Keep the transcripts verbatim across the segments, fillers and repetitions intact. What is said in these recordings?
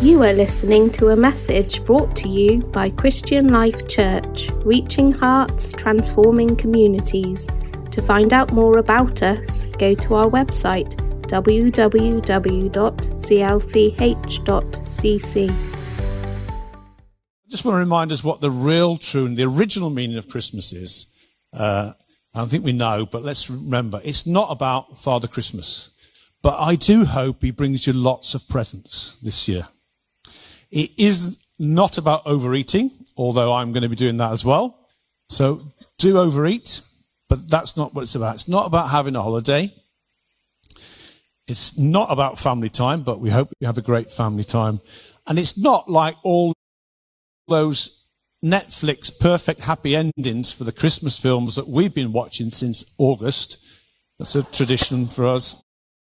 You are listening to a message brought to you by Christian Life Church, reaching hearts, transforming communities. To find out more about us, go to our website w w w dot c l c h dot c c. I just want to remind us what the real, true, and the original meaning of Christmas is. Uh, I think we know, but let's remember, it's not about Father Christmas. But I do hope he brings you lots of presents this year. It is not about overeating, although I'm going to be doing that as well. So do overeat, but that's not what it's about. It's not about having a holiday. It's not about family time, but we hope you have a great family time. And it's not like all those Netflix perfect happy endings for the Christmas films that we've been watching since August. That's a tradition for us.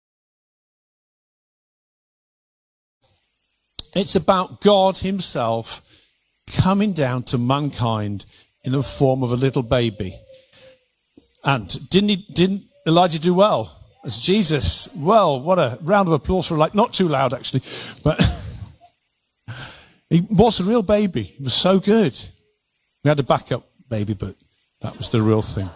It's about God himself coming down to mankind in the form of a little baby. And didn't he, didn't Elijah do well? As Jesus, well, what a round of applause for, like, not too loud actually, but he was a real baby. He was so good. We had a backup baby, but that was the real thing.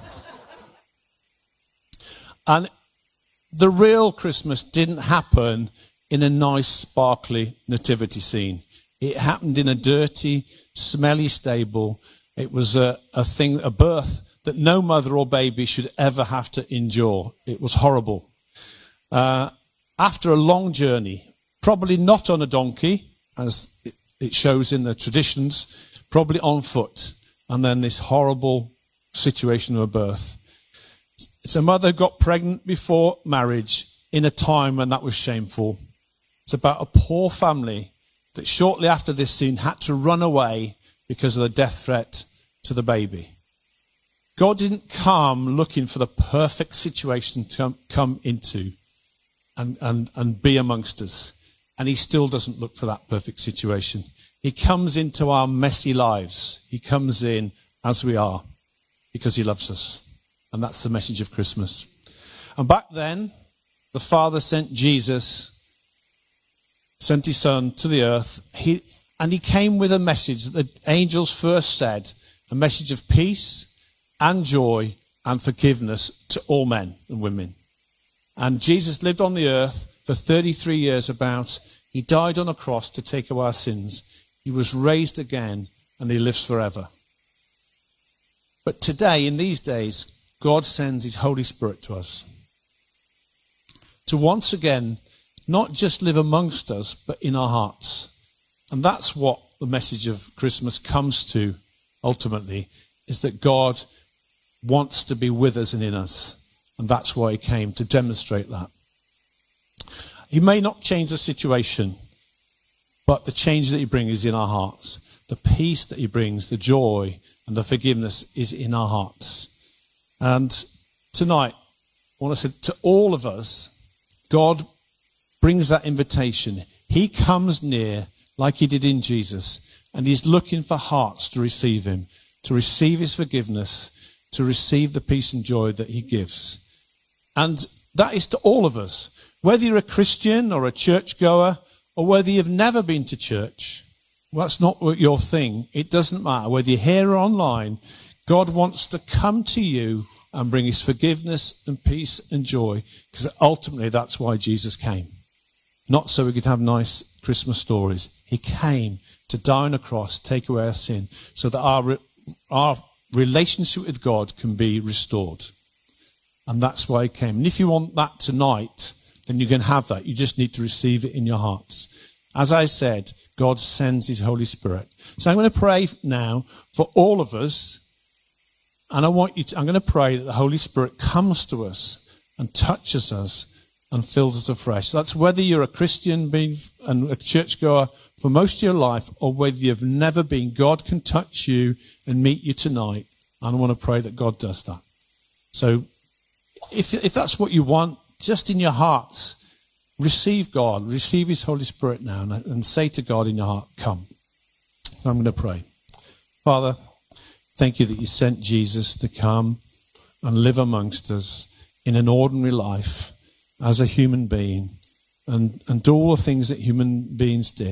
And the real Christmas didn't happen in a nice, sparkly nativity scene. It happened in a dirty, smelly stable. It was a, a thing, a birth that no mother or baby should ever have to endure. It was horrible. Uh, after a long journey, probably not on a donkey, as it, it shows in the traditions, probably on foot, and then this horrible situation of a birth. It's a mother who got pregnant before marriage in a time when that was shameful. It's about a poor family that shortly after this scene had to run away because of the death threat to the baby. God didn't come looking for the perfect situation to come into and, and, and be amongst us. And he still doesn't look for that perfect situation. He comes into our messy lives. He comes in as we are because he loves us. And that's the message of Christmas. And back then, the Father sent Jesus, sent his Son to the earth, he, and he came with a message that the angels first said, a message of peace and joy and forgiveness to all men and women. And Jesus lived on the earth for thirty-three years about. He died on a cross to take away our sins. He was raised again, and he lives forever. But today, in these days, God sends his Holy Spirit to us to once again not just live amongst us, but in our hearts. And that's what the message of Christmas comes to, ultimately, is that God wants to be with us and in us. And that's why he came, to demonstrate that. He may not change the situation, but the change that he brings is in our hearts. The peace that he brings, the joy and the forgiveness is in our hearts. And tonight, I want to say to all of us, God brings that invitation. He comes near like he did in Jesus, and he's looking for hearts to receive him, to receive his forgiveness, to receive the peace and joy that he gives. And that is to all of us. Whether you're a Christian or a churchgoer, or whether you've never been to church, well, that's not your thing. It doesn't matter. Whether you're here or online, God wants to come to you and bring his forgiveness and peace and joy, because ultimately that's why Jesus came. Not so we could have nice Christmas stories. He came to die on a cross, take away our sin, so that our, our relationship with God can be restored. And that's why he came. And if you want that tonight, then you can have that. You just need to receive it in your hearts. As I said, God sends his Holy Spirit. So I'm going to pray now for all of us. And I want you to, I'm going to pray that the Holy Spirit comes to us and touches us and fills us afresh. So that's whether you're a Christian being and a churchgoer for most of your life, or whether you've never been. God can touch you and meet you tonight. And I want to pray that God does that. So if if that's what you want, just in your hearts, receive God, receive his Holy Spirit now, and, and say to God in your heart, come. I'm going to pray. Father, thank you that you sent Jesus to come and live amongst us in an ordinary life as a human being, and, and do all the things that human beings did.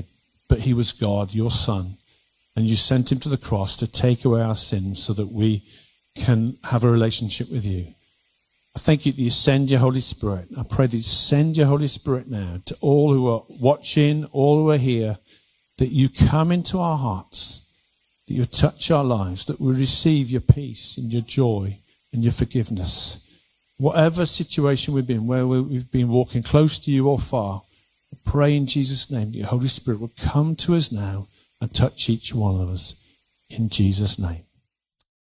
but he was God, your Son. And you sent him to the cross to take away our sins so that we can have a relationship with you. I thank you that you send your Holy Spirit. I pray that you send your Holy Spirit now to all who are watching, all who are here, that you come into our hearts, that you touch our lives, that we receive your peace and your joy and your forgiveness. Whatever situation we've been, where we've been walking close to you or far, I pray in Jesus' name that your Holy Spirit will come to us now and touch each one of us. In Jesus' name.